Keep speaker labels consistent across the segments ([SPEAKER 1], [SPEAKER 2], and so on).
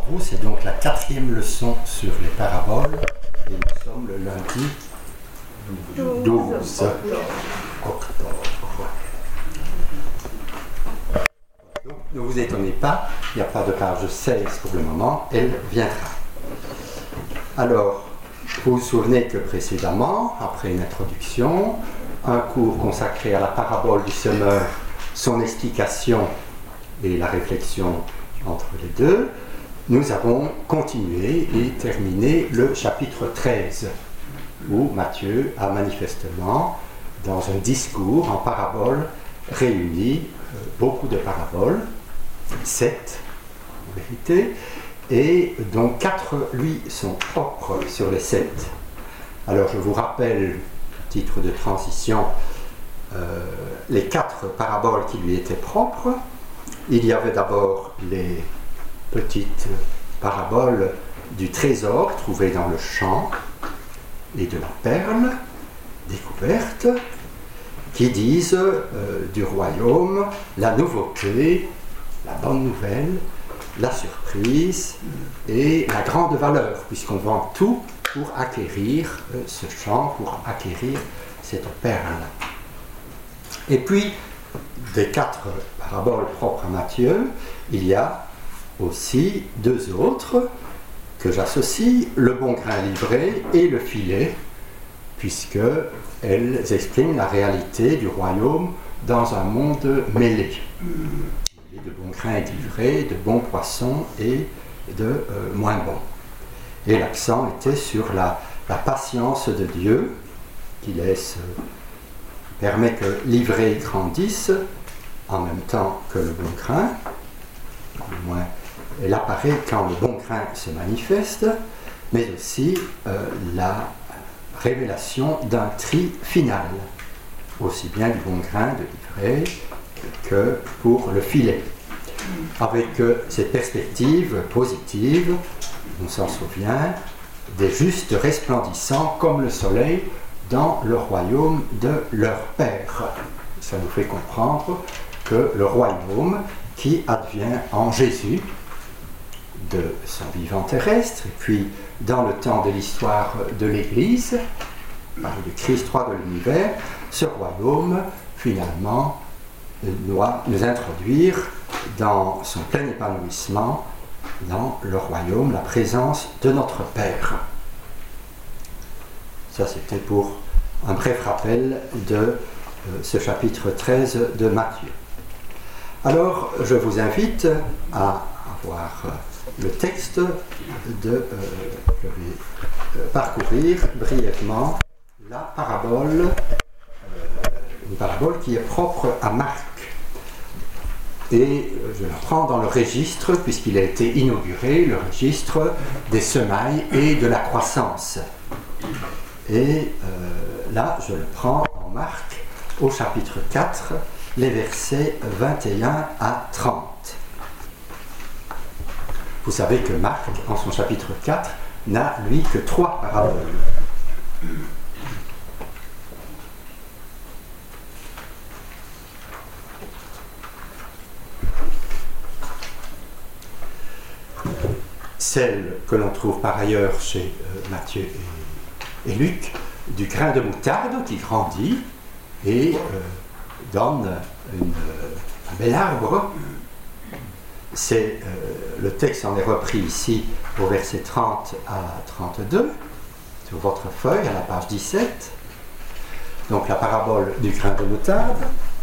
[SPEAKER 1] vous, c'est donc la 4e leçon sur les paraboles et nous sommes le lundi 12 octobre. Donc, ne vous étonnez pas, il n'y a pas de page 16 pour le moment, elle viendra. Alors, vous vous souvenez que précédemment, après une introduction, un cours consacré à la parabole du semeur, son explication et la réflexion entre les deux, nous avons continué et terminé le chapitre 13, où Matthieu a manifestement, dans un discours en parabole, réuni beaucoup de paraboles, 7 en vérité, et dont 4 lui sont propres sur les 7. Alors je vous rappelle, titre de transition, les 4 paraboles qui lui étaient propres. Il y avait d'abord les petites paraboles du trésor trouvé dans le champ et de la perle découverte, qui disent du royaume la nouveauté, la bonne nouvelle, la surprise et la grande valeur, puisqu'on vend tout pour acquérir ce champ, pour acquérir cette perle. Et puis, des 4 paraboles propres à Matthieu, il y a aussi 2 autres que j'associe, le bon grain livré et le filet, puisqu'elles expriment la réalité du royaume dans un monde mêlé. Il y a de bons grains livrés, de bons poissons et de moins bons. Et l'accent était sur la patience de Dieu, qui permet que l'ivraie grandisse en même temps que le bon grain. Du moins, elle apparaît quand le bon grain se manifeste, mais aussi la révélation d'un tri final, aussi bien du bon grain de l'ivraie que pour le filet. Avec cette perspective positive, on s'en souvient, des justes resplendissants comme le soleil dans le royaume de leur Père. Ça nous fait comprendre que le royaume qui advient en Jésus, de son vivant terrestre, et puis dans le temps de l'histoire de l'Église, par le Christ roi de l'univers, ce royaume, finalement, doit nous introduire dans son plein épanouissement, dans le royaume, la présence de notre Père. Ça, c'était pour un bref rappel de ce chapitre 13 de Matthieu. Alors, je vous invite à avoir le texte je vais parcourir brièvement la parabole, une parabole qui est propre à Marc. Et je la prends dans le registre, puisqu'il a été inauguré, le registre des semailles et de la croissance. Et là, je le prends en Marc, au chapitre 4, les versets 21 à 30. Vous savez que Marc, en son chapitre 4, n'a, lui, que 3 paraboles. Celle que l'on trouve par ailleurs chez Matthieu et Luc, du grain de moutarde qui grandit et donne un bel arbre. C'est, le texte en est repris ici au verset 30 à 32, sur votre feuille, à la page 17. Donc la parabole du grain de moutarde.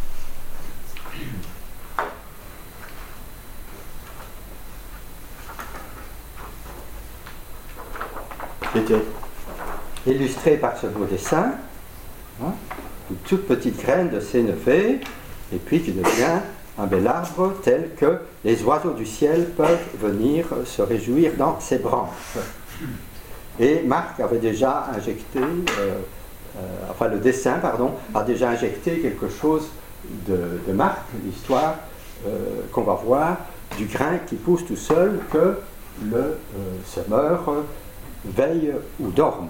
[SPEAKER 1] C'était illustré par ce beau dessin, hein, une toute petite graine de sénévé, et puis qui devient un bel arbre tel que les oiseaux du ciel peuvent venir se réjouir dans ses branches. Et Marc avait déjà injecté, le dessin, a déjà injecté quelque chose de Marc, l'histoire qu'on va voir du grain qui pousse tout seul, que le semeur veille ou dorme.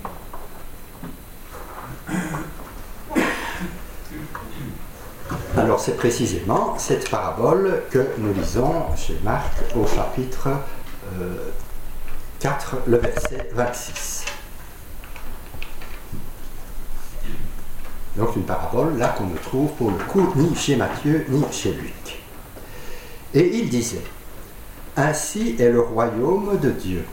[SPEAKER 1] Alors, Alors c'est précisément cette parabole que nous lisons chez Marc au chapitre 4, le verset 26. Donc une parabole là qu'on ne trouve pour le coup ni chez Matthieu ni chez Luc. Et il disait, ainsi est le royaume de Dieu.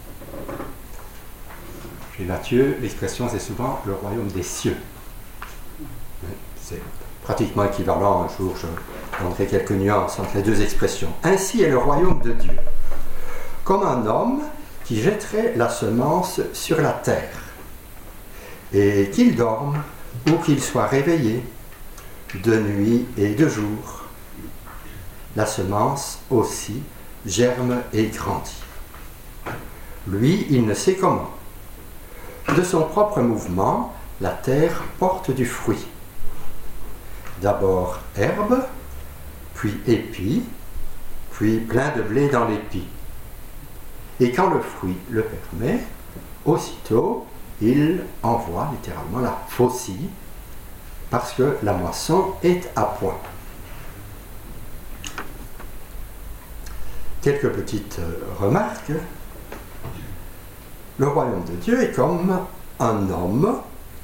[SPEAKER 1] Chez Matthieu, l'expression c'est souvent le royaume des cieux. C'est pratiquement équivalent, un jour je donnerai quelques nuances entre les deux expressions. Ainsi est le royaume de Dieu, comme un homme qui jetterait la semence sur la terre, et qu'il dorme ou qu'il soit réveillé, de nuit et de jour. La semence aussi germe et grandit. Lui, il ne sait comment. De son propre mouvement, la terre porte du fruit. D'abord herbe, puis épi, puis plein de blé dans l'épi. Et quand le fruit le permet, aussitôt, il envoie littéralement la faucille, parce que la moisson est à point. Quelques petites remarques. Le royaume de Dieu est comme un homme.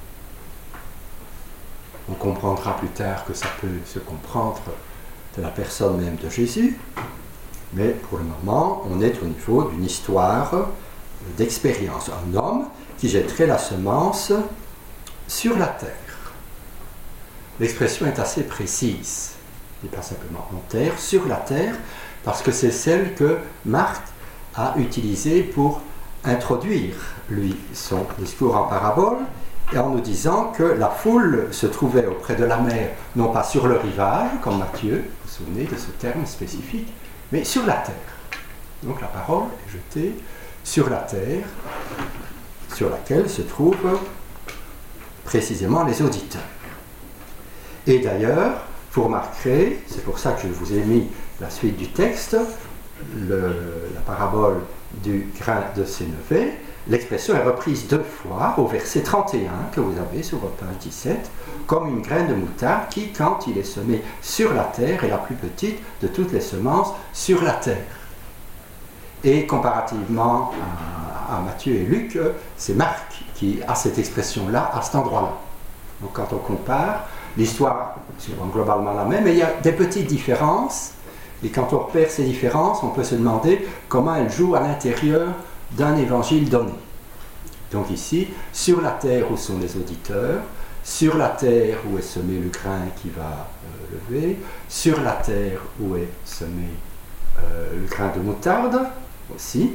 [SPEAKER 1] On comprendra plus tard que ça peut se comprendre de la personne même de Jésus, mais pour le moment, on est au niveau d'une histoire d'expérience. Un homme qui jetterait la semence sur la terre. L'expression est assez précise. Il n'est pas simplement en terre, sur la terre, parce que c'est celle que Marc a utilisée pour introduire, lui, son discours en parabole, et en nous disant que la foule se trouvait auprès de la mer, non pas sur le rivage, comme Matthieu, vous vous souvenez de ce terme spécifique, mais sur la terre. Donc la parole est jetée sur la terre, sur laquelle se trouvent précisément les auditeurs. Et d'ailleurs, vous remarquerez, c'est pour ça que je vous ai mis la suite du texte, la parabole du grain de sénévé, l'expression est reprise 2 fois au verset 31 que vous avez sur votre page 17, comme une graine de moutarde qui, quand il est semé sur la terre, est la plus petite de toutes les semences sur la terre. Et comparativement à Matthieu et Luc, c'est Marc qui a cette expression-là à cet endroit-là. Donc quand on compare, l'histoire est souvent globalement la même, mais il y a des petites différences. Et quand on repère ces différences, on peut se demander comment elles jouent à l'intérieur d'un évangile donné. Donc ici, sur la terre où sont les auditeurs, sur la terre où est semé le grain qui va lever, sur la terre où est semé le grain de moutarde aussi,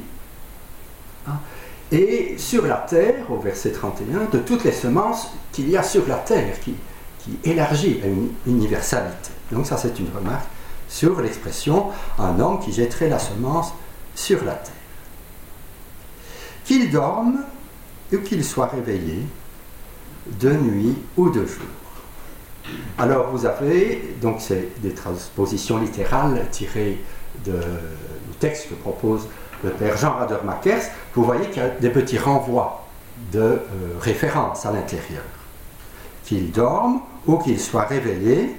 [SPEAKER 1] et sur la terre, au verset 31, de toutes les semences qu'il y a sur la terre, qui élargit à une universalité. Donc ça c'est une remarque sur l'expression « un homme qui jetterait la semence sur la terre ». Qu'il dorme ou qu'il soit réveillé, de nuit ou de jour. Alors vous avez, donc c'est des transpositions littérales tirées du texte que propose le père Jean Radermakers. Vous voyez qu'il y a des petits renvois de référence à l'intérieur. Qu'il dorme ou qu'il soit réveillé,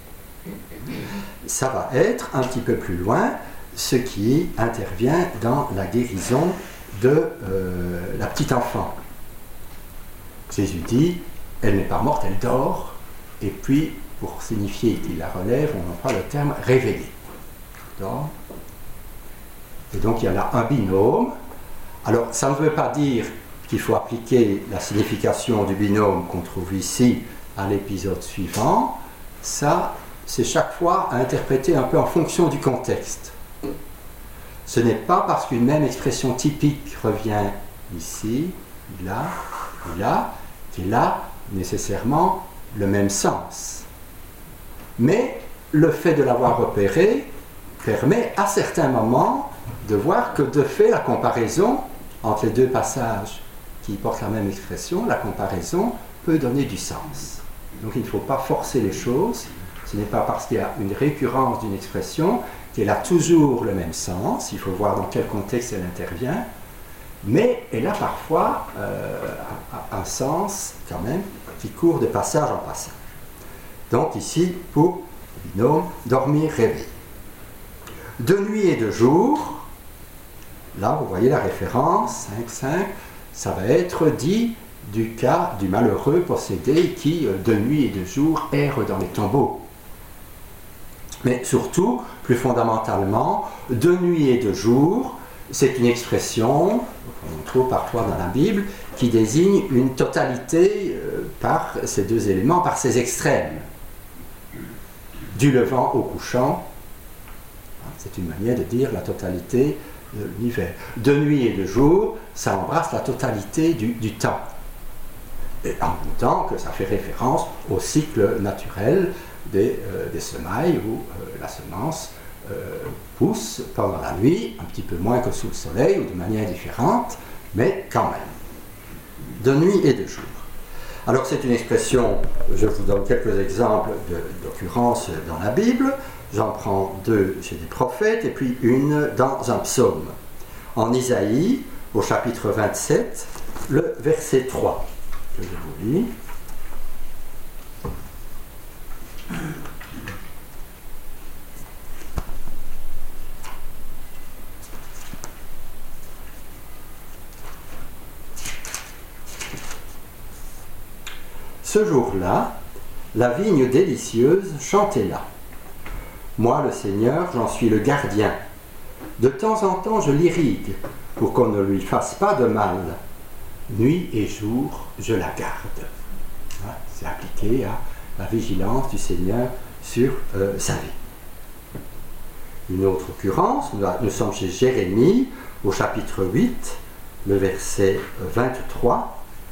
[SPEAKER 1] ça va être un petit peu plus loin ce qui intervient dans la guérison de la petite enfant. Jésus dit, elle n'est pas morte, elle dort, et puis pour signifier qu'il la relève, on emploie le terme réveillée. Dort. Et donc il y a là un binôme. Alors ça ne veut pas dire qu'il faut appliquer la signification du binôme qu'on trouve ici à l'épisode suivant. Ça, c'est chaque fois à interpréter un peu en fonction du contexte. Ce n'est pas parce qu'une même expression typique revient ici, là, qu'il a nécessairement le même sens. Mais le fait de l'avoir repéré permet à certains moments de voir que de fait la comparaison entre les deux passages qui portent la même expression, la comparaison peut donner du sens. Donc il ne faut pas forcer les choses. Ce n'est pas parce qu'il y a une récurrence d'une expression qu'elle a toujours le même sens. Il faut voir dans quel contexte elle intervient. Mais elle a parfois un sens, quand même, qui court de passage en passage. Donc ici, pour binôme, dormir, réveil. De nuit et de jour, là vous voyez la référence, 5.5, ça va être dit du cas du malheureux possédé qui, de nuit et de jour, erre dans les tombeaux. Mais surtout, plus fondamentalement, de nuit et de jour, c'est une expression qu'on trouve parfois dans la Bible qui désigne une totalité par ces deux éléments, par ces extrêmes. Du levant au couchant, c'est une manière de dire la totalité de l'hiver. De nuit et de jour, ça embrasse la totalité du temps. Et en même temps que ça fait référence au cycle naturel des semailles où la semence pousse pendant la nuit, un petit peu moins que sous le soleil ou de manière différente, mais quand même. De nuit et de jour. Alors c'est une expression, je vous donne quelques exemples d'occurrences dans la Bible. J'en prends deux chez des prophètes et puis une dans un psaume. En Isaïe, au chapitre 27, le verset 3, que je vous lis. Ce jour-là, la vigne délicieuse chantait là. Moi, le Seigneur, j'en suis le gardien. De temps en temps, je l'irrigue pour qu'on ne lui fasse pas de mal. Nuit et jour, je la garde. Voilà, c'est appliqué à la vigilance du Seigneur sur sa vie. Une autre occurrence, nous sommes chez Jérémie, au chapitre 8, le verset 23.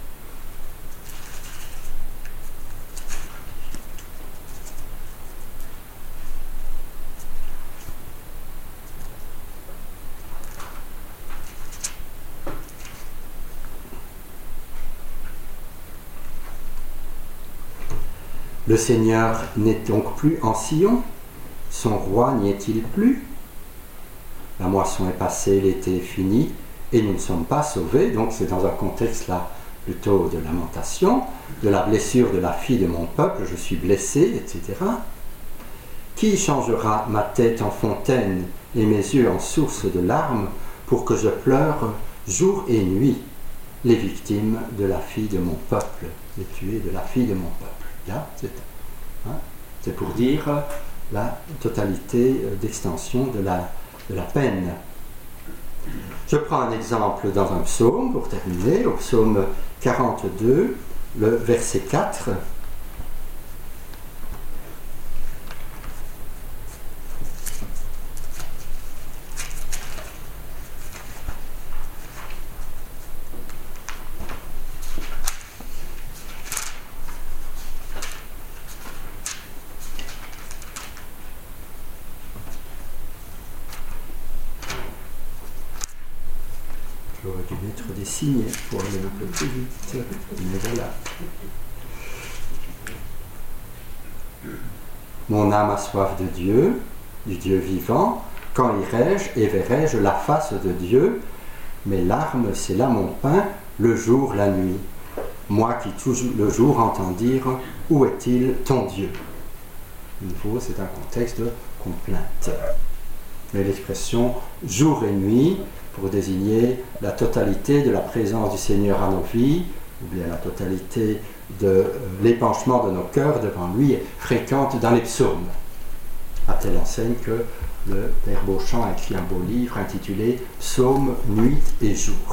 [SPEAKER 1] Le Seigneur n'est donc plus en Sion, son roi n'y est-il plus? La moisson est passée, l'été est fini, et nous ne sommes pas sauvés. Donc c'est dans un contexte là plutôt de lamentation, de la blessure de la fille de mon peuple, je suis blessé, etc. Qui changera ma tête en fontaine et mes yeux en source de larmes pour que je pleure jour et nuit les victimes de la fille de mon peuple, les tués de la fille de mon peuple? Là, c'est pour dire la totalité d'extension de la peine. Je prends un exemple dans un psaume pour terminer, au psaume 42, le verset 4. J'aurais dû mettre des signes pour aller un peu plus vite, mais voilà. Mon âme a soif de Dieu, du Dieu vivant. Quand irai-je et verrai-je la face de Dieu? Mes larmes, c'est là mon pain, le jour, la nuit. Moi qui tout le jour entends dire, où est-il ton Dieu? De nouveau, c'est un contexte de complainte. Mais l'expression jour et nuit, pour désigner la totalité de la présence du Seigneur à nos vies, ou bien la totalité de l'épanchement de nos cœurs devant lui, est fréquente dans les psaumes, à telle enseigne que le Père Beauchamp a écrit un beau livre intitulé « Psaumes, nuit et jour ».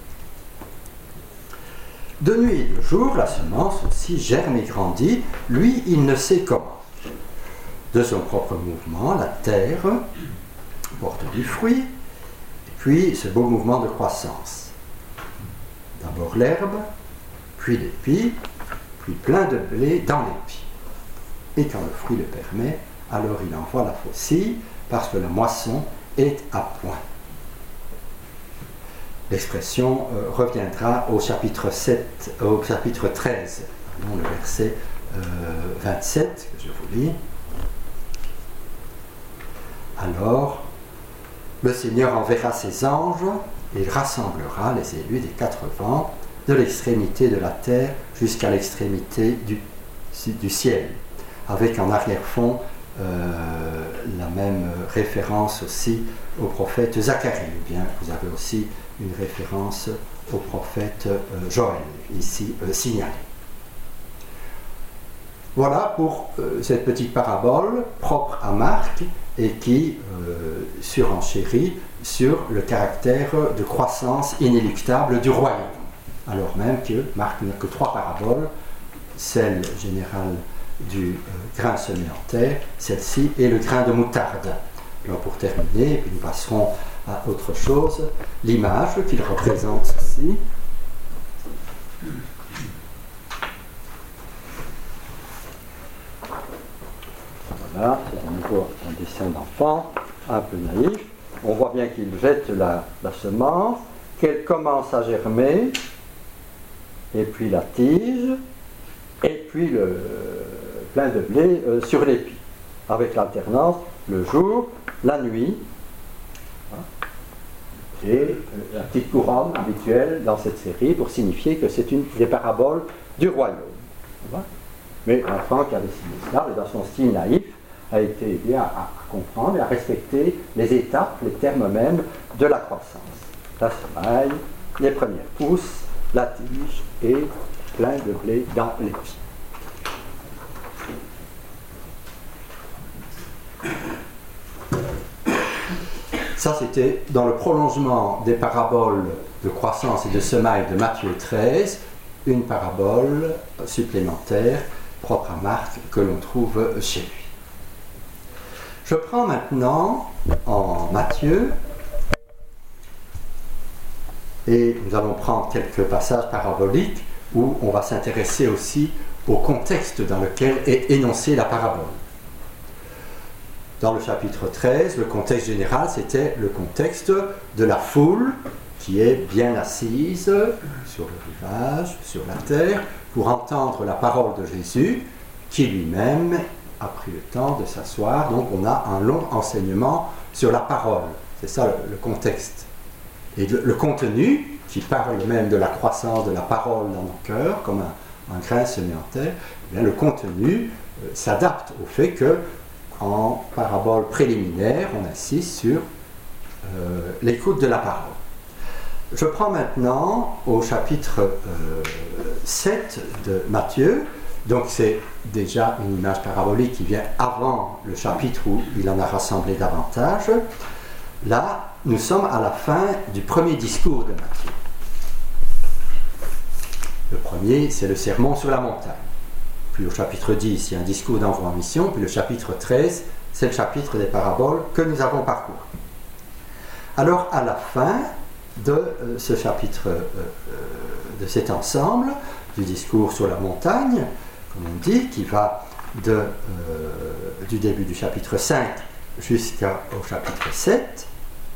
[SPEAKER 1] De nuit et de jour, la semence aussi germe et grandit, lui, il ne sait comment. De son propre mouvement, la terre porte du fruit, puis ce beau mouvement de croissance. D'abord l'herbe, puis l'épi, puis plein de blé dans l'épi. Et quand le fruit le permet, alors il envoie la faucille, parce que la moisson est à point. L'expression reviendra au chapitre 13, pardon, le verset 27, que je vous lis. Alors, le Seigneur enverra ses anges, et il rassemblera les élus des quatre vents, de l'extrémité de la terre jusqu'à l'extrémité du ciel, avec en arrière-fond la même référence aussi au prophète Zacharie, ou bien vous avez aussi une référence au prophète Joël, ici signalée. Voilà pour cette petite parabole propre à Marc et qui surenchérit sur le caractère de croissance inéluctable du royaume, alors même que Marc n'a que 3 paraboles, celle générale du grain semé en terre, celle-ci et le grain de moutarde. Alors pour terminer, puis nous passerons à autre chose, l'image qu'il représente ici. Voilà, c'est à nouveau un dessin d'enfant, un peu naïf. On voit bien qu'il jette la semence, qu'elle commence à germer, et puis la tige, et puis le plein de blé sur l'épi, avec l'alternance, le jour, la nuit, et la petite couronne habituelle dans cette série pour signifier que c'est une des paraboles du royaume. Mais l'enfant qui avait signé cela, dans son style naïf, a été aidé à comprendre et à respecter les étapes, les termes mêmes de la croissance. La semaille, les premières pousses, la tige et plein de blé dans l'épi. Ça, c'était dans le prolongement des paraboles de croissance et de semaille de Matthieu 13, une parabole supplémentaire propre à Marc que l'on trouve chez lui. Je prends maintenant en Matthieu et nous allons prendre quelques passages paraboliques où on va s'intéresser aussi au contexte dans lequel est énoncée la parabole. Dans le chapitre 13, le contexte général, c'était le contexte de la foule qui est bien assise sur le rivage, sur la terre, pour entendre la parole de Jésus, qui lui-même a pris le temps de s'asseoir. Donc on a un long enseignement sur la parole. C'est ça le contexte. Et le contenu, qui parle même de la croissance de la parole dans nos cœurs, comme un grain semé en terre, eh bien, le contenu s'adapte au fait que en parabole préliminaire, on insiste sur l'écoute de la parole. Je prends maintenant au chapitre 7 de Matthieu, donc c'est déjà une image parabolique qui vient avant le chapitre où il en a rassemblé davantage. Là, nous sommes à la fin du premier discours de Matthieu. Le premier, c'est le sermon sur la montagne. Puis au chapitre 10, il y a un discours d'envoi en mission. Puis le chapitre 13, c'est le chapitre des paraboles que nous avons parcouru. Alors, à la fin de ce chapitre, de cet ensemble, du discours sur la montagne, comme on dit, qui va du début du chapitre 5 jusqu'au chapitre 7,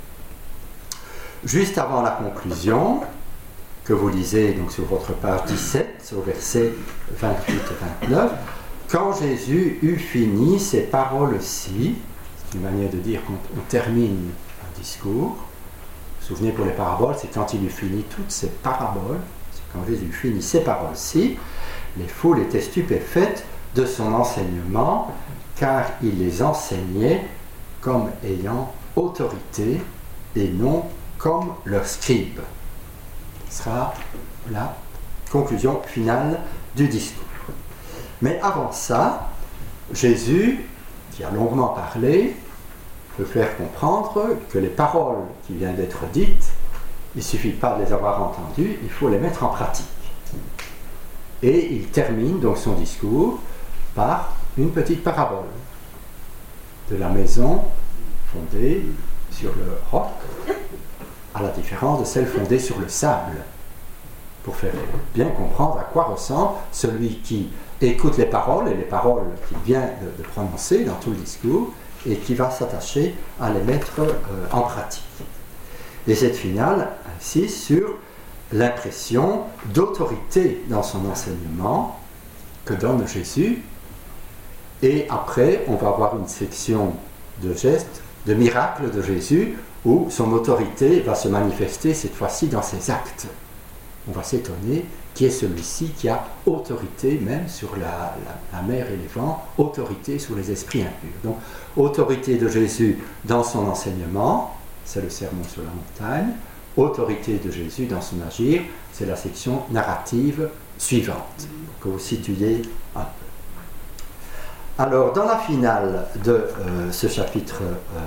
[SPEAKER 1] juste avant la conclusion, que vous lisez donc sur votre page 17, au verset 28 et 29, quand Jésus eut fini ces paroles-ci, c'est une manière de dire qu'on termine un discours. Vous vous souvenez, pour les paraboles, c'est quand il eut fini toutes ces paraboles, c'est quand Jésus eut fini ces paroles-ci, les foules étaient stupéfaites de son enseignement, car il les enseignait comme ayant autorité et non comme leurs scribes. Ce sera la conclusion finale du discours. Mais avant ça, Jésus, qui a longuement parlé, peut faire comprendre que les paroles qui viennent d'être dites, il ne suffit pas de les avoir entendues, il faut les mettre en pratique. Et il termine donc son discours par une petite parabole de la maison fondée sur le roc, à la différence de celle fondée sur le sable, pour faire bien comprendre à quoi ressemble celui qui écoute les paroles, et les paroles qu'il vient de prononcer dans tout le discours, et qui va s'attacher à les mettre en pratique. Et cette finale insiste sur l'impression d'autorité dans son enseignement que donne Jésus, et après on va avoir une section de gestes, de miracles de Jésus, où son autorité va se manifester cette fois-ci dans ses actes. On va s'étonner qui est celui-ci qui a autorité même sur la mer et les vents, autorité sur les esprits impurs. Donc, autorité de Jésus dans son enseignement, c'est le sermon sur la montagne. Autorité de Jésus dans son agir, c'est la section narrative suivante, que vous situez un peu. Alors, dans la finale de ce chapitre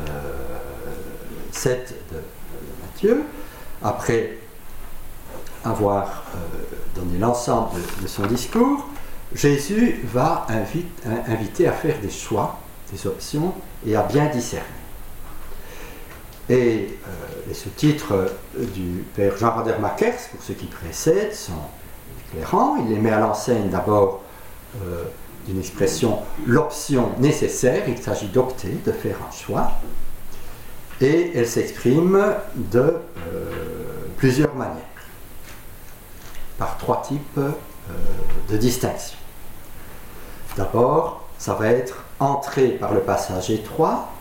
[SPEAKER 1] 7 de Matthieu, après avoir donné l'ensemble de son discours, Jésus va inviter à faire des choix, des options, et à bien discerner. Et les sous-titres du père Jean Radermakers, pour ce qui précède, sont éclairants. Il les met à l'enseigne d'abord d'une expression « l'option nécessaire », il s'agit d'opter, de faire un choix, et elle s'exprime de plusieurs manières, par trois types de distinctions. D'abord, ça va être entrer par le passage étroit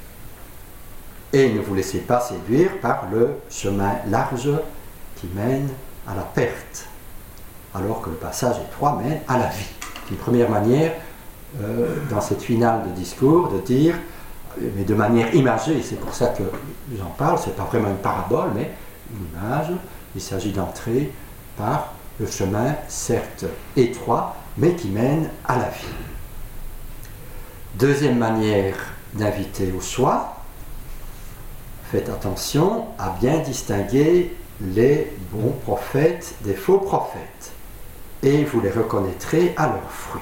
[SPEAKER 1] et ne vous laissez pas séduire par le chemin large qui mène à la perte, alors que le passage étroit mène à la vie. C'est une première manière, dans cette finale de discours, de dire, mais de manière imagée, c'est pour ça que j'en parle, c'est pas vraiment une parabole, mais une image, il s'agit d'entrer par le chemin, certes étroit, mais qui mène à la vie. Deuxième manière d'inviter au choix, faites attention à bien distinguer les bons prophètes des faux prophètes, et vous les reconnaîtrez à leurs fruits.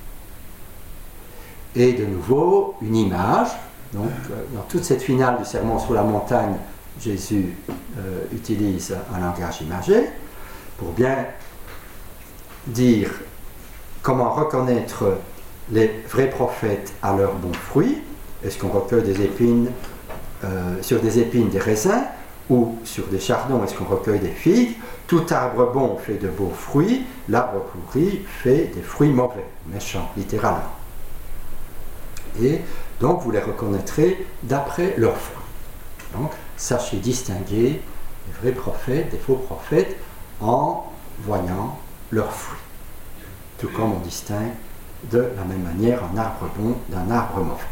[SPEAKER 1] Et de nouveau, une image, donc dans toute cette finale du sermon sur la montagne, Jésus utilise un langage imagé, pour bien dire comment reconnaître les vrais prophètes à leurs bons fruits. Est-ce qu'on recueille des épines, sur des épines des raisins, ou sur des chardons, est-ce qu'on recueille des figues? Tout arbre bon fait de beaux fruits, l'arbre pourri fait des fruits mauvais, méchants, littéralement. Et donc vous les reconnaîtrez d'après leurs fruits. Donc sachez distinguer les vrais prophètes des faux prophètes en voyant leurs fruits. Tout comme on distingue de la même manière un arbre bon d'un arbre mauvais.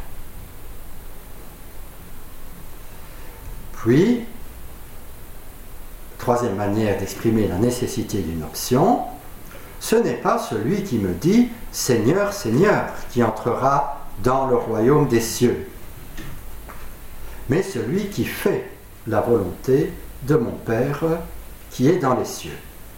[SPEAKER 1] Puis, troisième manière d'exprimer la nécessité d'une option, ce n'est pas celui qui me dit « Seigneur, Seigneur » qui entrera dans le royaume des cieux, mais celui qui fait la volonté de mon Père qui est dans les cieux.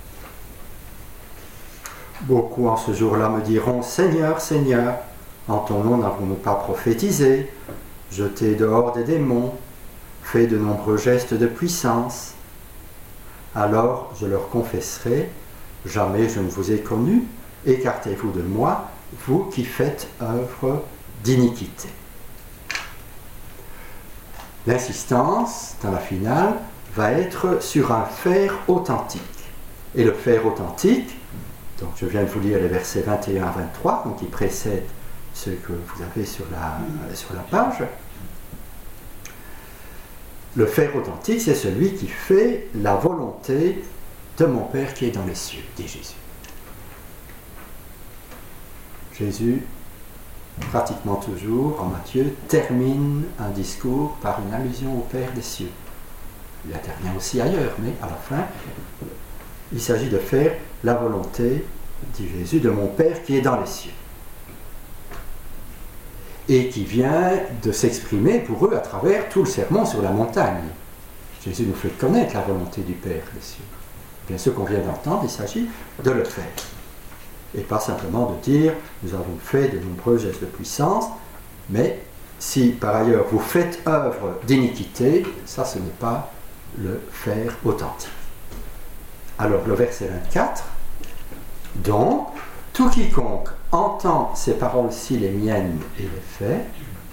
[SPEAKER 1] Beaucoup en ce jour-là me diront « Seigneur, Seigneur, en ton nom n'avons-nous pas prophétisé, jeté dehors des démons, fait de nombreux gestes de puissance ?» Alors je leur confesserai « Jamais je ne vous ai connu, écartez-vous de moi, vous qui faites œuvre d'iniquité. » L'insistance, dans la finale, va être sur un faire authentique. Et le faire authentique, donc je viens de vous lire les versets 21 à 23, donc qui précèdent ceux que vous avez sur la page. Le faire authentique, c'est celui qui fait la volonté de mon Père qui est dans les cieux, dit Jésus. Jésus, pratiquement toujours, en Matthieu, termine un discours par une allusion au Père des cieux. Il intervient aussi ailleurs, mais à la fin, il s'agit de faire la volonté, dit Jésus, de mon Père qui est dans les cieux. Et qui vient de s'exprimer pour eux à travers tout le sermon sur la montagne. Jésus nous fait connaître la volonté du Père des cieux. Bien ce qu'on vient d'entendre, il s'agit de le faire. Et pas simplement de dire, nous avons fait de nombreux gestes de puissance, mais si par ailleurs vous faites œuvre d'iniquité, ça ce n'est pas le faire authentique. Alors le verset 24, donc, tout quiconque entend ces paroles-ci, les miennes, et les fait,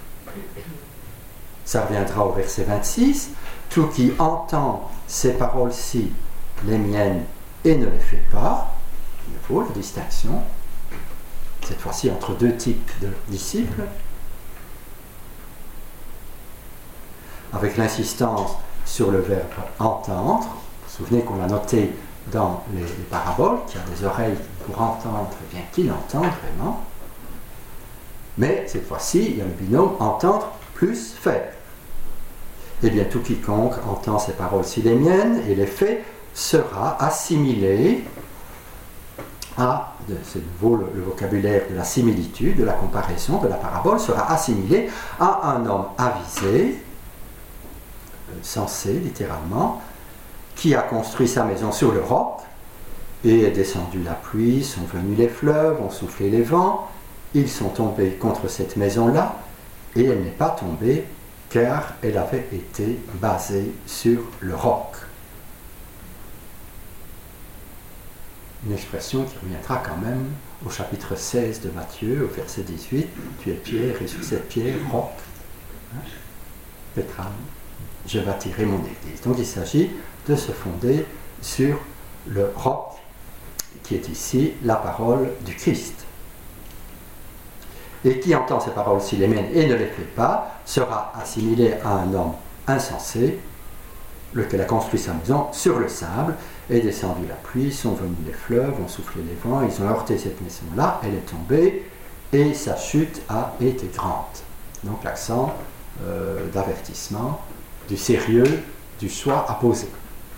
[SPEAKER 1] ça reviendra au verset 26, tout qui entend ces paroles-ci, les miennes, et ne les fait pas, il faut la distinction, cette fois-ci entre deux types de disciples, avec l'insistance sur le verbe entendre. Vous vous souvenez qu'on l'a noté dans les paraboles, qui a des oreilles pour entendre, eh bien qu'il entende vraiment. Mais cette fois-ci, il y a le binôme entendre plus faire. Eh bien, tout quiconque entend ces paroles si les miennes et les fait sera assimilé à, c'est nouveau le vocabulaire de la similitude, de la comparaison, de la parabole, sera assimilé à un homme avisé, sensé littéralement, qui a construit sa maison sur le roc, et est descendu la pluie, sont venus les fleuves, ont soufflé les vents, ils sont tombés contre cette maison-là, et elle n'est pas tombée car elle avait été basée sur le roc. Une expression qui reviendra quand même au chapitre 16 de Matthieu, au verset 18, « Tu es pierre, et sur cette pierre, roc, Pétra, je bâtirai mon église. » Donc il s'agit de se fonder sur le roc, qui est ici la parole du Christ. Et qui entend ces paroles s'il les mène et ne les fait pas, sera assimilé à un homme insensé, lequel a construit sa maison sur le sable, est descendu la pluie, sont venus les fleuves, ont soufflé les vents, ils ont heurté cette maison-là, elle est tombée, et sa chute a été grande. Donc l'accent d'avertissement, du sérieux, du choix à poser.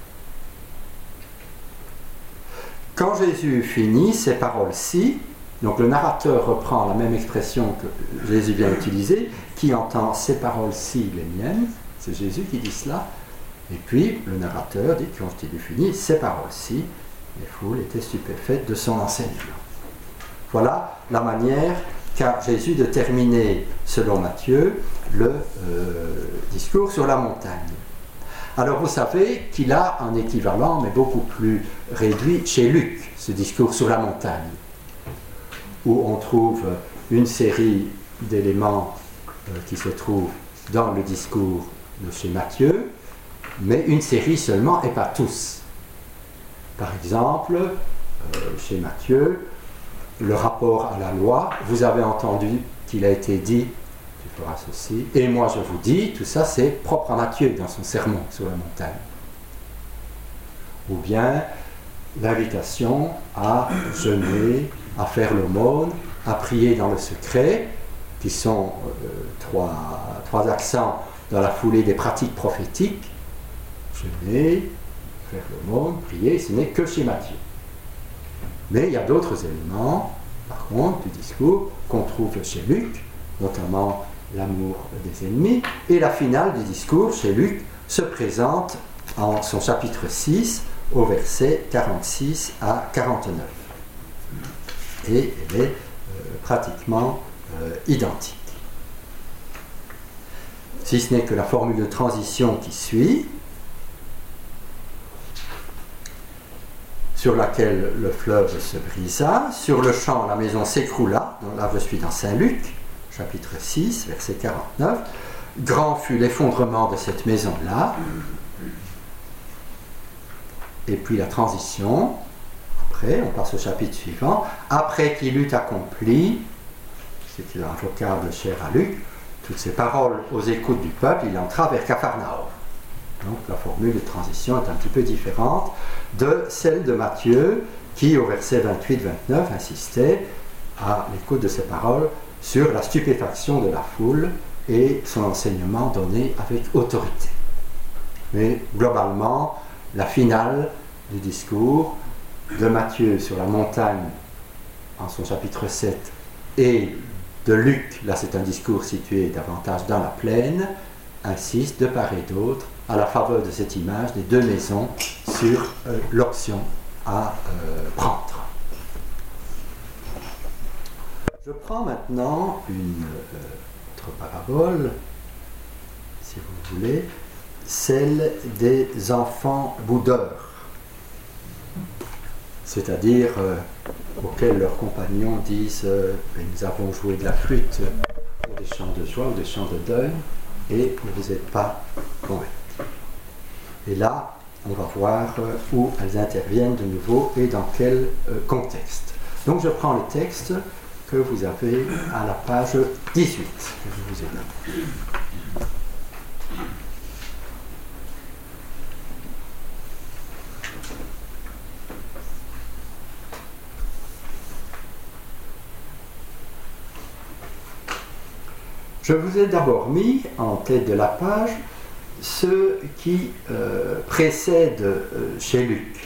[SPEAKER 1] Quand Jésus finit ces paroles-ci, donc le narrateur reprend la même expression que Jésus vient utiliser, qui entend ces paroles-ci, les miennes, c'est Jésus qui dit cela, et puis le narrateur dit, quand il eut fini ces paroles-ci, les foules étaient stupéfaites de son enseignement. Voilà la manière qu'a Jésus de terminer, selon Matthieu, le discours sur la montagne. Alors vous savez qu'il a un équivalent, mais beaucoup plus réduit, chez Luc, ce discours sur la montagne, où on trouve une série d'éléments qui se trouvent dans le discours de chez Matthieu, mais une série seulement et pas tous. Par exemple, chez Matthieu, le rapport à la loi, vous avez entendu qu'il a été dit, tu feras ceci, et moi je vous dis, tout ça c'est propre à Matthieu dans son sermon sur la montagne. Ou bien l'invitation à jeûner, à faire l'aumône, à prier dans le secret, qui sont trois accents dans la foulée des pratiques prophétiques. Jeûner, faire l'aumône, prier, ce n'est que chez Matthieu. Mais il y a d'autres éléments, par contre, du discours qu'on trouve chez Luc, notamment l'amour des ennemis, et la finale du discours chez Luc se présente en son chapitre 6, au verset 46 à 49. Et elle est pratiquement identique. Si ce n'est que la formule de transition qui suit, sur laquelle le fleuve se brisa, sur le champ la maison s'écroula, là je suis dans Saint Luc, chapitre 6, verset 49, grand fut l'effondrement de cette maison-là, et puis la transition, après, on passe au chapitre suivant, après qu'il eut accompli, c'est un vocable cher à Luc, toutes ces paroles aux écoutes du peuple, il entra vers Capharnaüm. Donc la formule de transition est un petit peu différente de celle de Matthieu, qui au verset 28-29 insistait, à l'écoute de ces paroles, sur la stupéfaction de la foule et son enseignement donné avec autorité. Mais globalement, la finale du discours de Matthieu sur la montagne en son chapitre 7 et de Luc, là c'est un discours situé davantage dans la plaine, insiste de part et d'autre à la faveur de cette image des deux maisons sur l'option à prendre. Je prends maintenant une autre parabole, si vous voulez, celle des enfants boudeurs, c'est-à-dire auxquels leurs compagnons disent nous avons joué de la flûte ou des chants de joie ou des chants de deuil et vous n'êtes pas convaincus. Et là, on va voir où elles interviennent de nouveau et dans quel contexte. Donc je prends le texte que vous avez à la page 18, que je vous ai donné. Je vous ai d'abord mis en tête de la page ce qui précède chez Luc.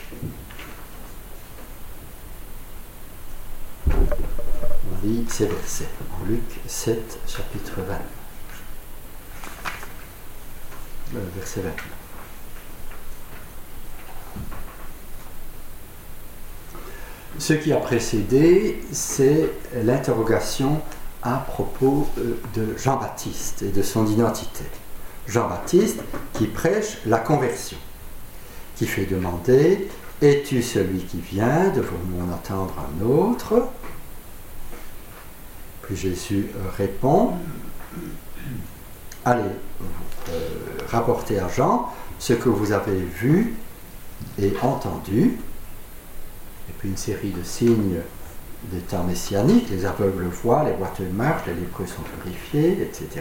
[SPEAKER 1] On lit ces versets en Luc 7, chapitre 20. Verset 29. Ce qui a précédé, c'est l'interrogation à propos de Jean-Baptiste et de son identité. Jean-Baptiste qui prêche la conversion, qui fait demander « Es-tu celui qui vient? Devons-nous en attendre un autre ?» Puis Jésus répond « Allez, rapportez à Jean ce que vous avez vu et entendu. » Et puis une série de signes des temps messianiques, les aveugles voient, les boiteux marchent, les lépreux sont purifiés, etc.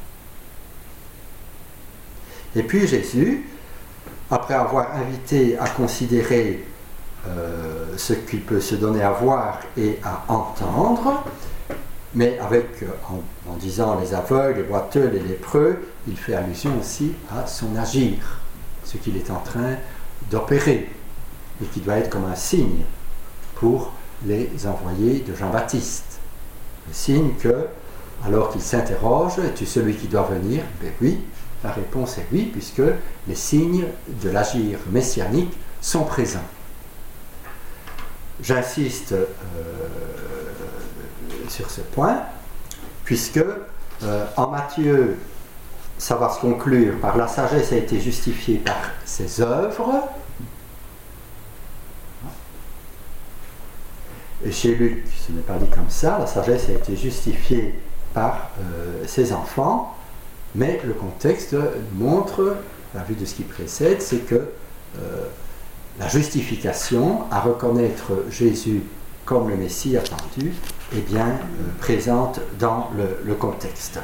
[SPEAKER 1] Et puis Jésus, après avoir invité à considérer ce qu'il peut se donner à voir et à entendre, mais en disant les aveugles, les boiteux, les lépreux, il fait allusion aussi à son agir, ce qu'il est en train d'opérer, et qui doit être comme un signe pour les envoyés de Jean-Baptiste. Le signe que, alors qu'il s'interroge, es-tu celui qui doit venir? Ben oui, la réponse est oui, puisque les signes de l'agir messianique sont présents. J'insiste sur ce point, puisque en Matthieu, ça va se conclure par la sagesse a été justifiée par ses œuvres. Et chez Luc, ce n'est pas dit comme ça, la sagesse a été justifiée par ses enfants, mais le contexte montre, à la vue de ce qui précède, c'est que la justification à reconnaître Jésus comme le Messie attendu est bien présente dans le contexte.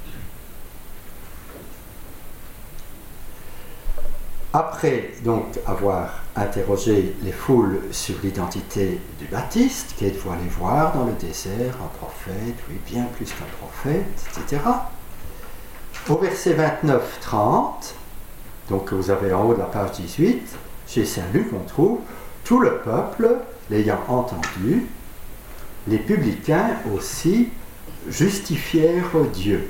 [SPEAKER 1] Après donc avoir interrogé les foules sur l'identité du Baptiste, qu'êtes-vous allé voir dans le désert, un prophète, oui, bien plus qu'un prophète, etc. Au verset 29-30, donc que vous avez en haut de la page 18, chez Saint Luc, on trouve tout le peuple l'ayant entendu, les publicains aussi justifièrent Dieu,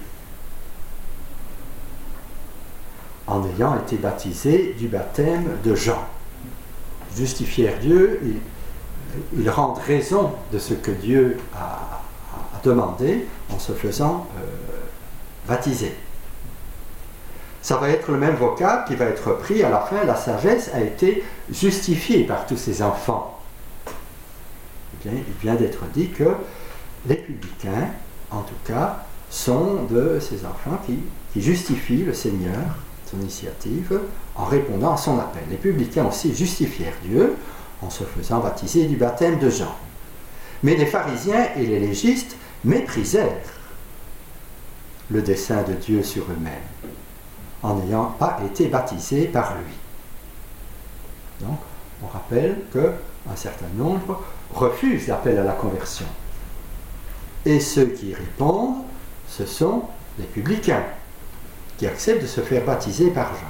[SPEAKER 1] en ayant été baptisés du baptême de Jean. Justifièrent Dieu, ils rendent raison de ce que Dieu a demandé en se faisant baptiser. Ça va être le même vocable qui va être repris à la fin. La sagesse a été justifiée par tous ces enfants. Eh bien, il vient d'être dit que les publicains, en tout cas, sont de ces enfants qui justifient le Seigneur, son initiative, en répondant à son appel. Les publicains aussi justifièrent Dieu en se faisant baptiser du baptême de Jean. Mais les pharisiens et les légistes méprisèrent le dessein de Dieu sur eux-mêmes, en n'ayant pas été baptisés par lui. Donc, on rappelle qu'un certain nombre refusent l'appel à la conversion. Et ceux qui y répondent, ce sont les publicains, qui acceptent de se faire baptiser par Jean.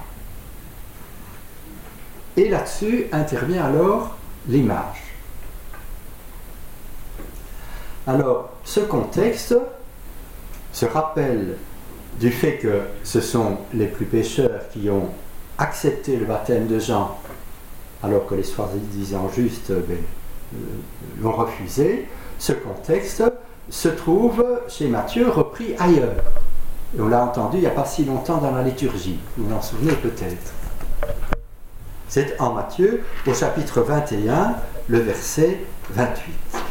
[SPEAKER 1] Et là-dessus intervient alors l'image. Alors, ce contexte se rappelle du fait que ce sont les plus pécheurs qui ont accepté le baptême de Jean, alors que les soi-disant justes l'ont refusé. Ce contexte se trouve chez Matthieu repris ailleurs. Et on l'a entendu il n'y a pas si longtemps dans la liturgie. Vous vous en souvenez peut-être. C'est en Matthieu, au chapitre 21, le verset 28.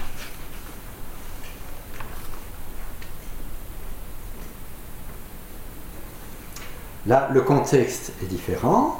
[SPEAKER 1] Là, le contexte est différent.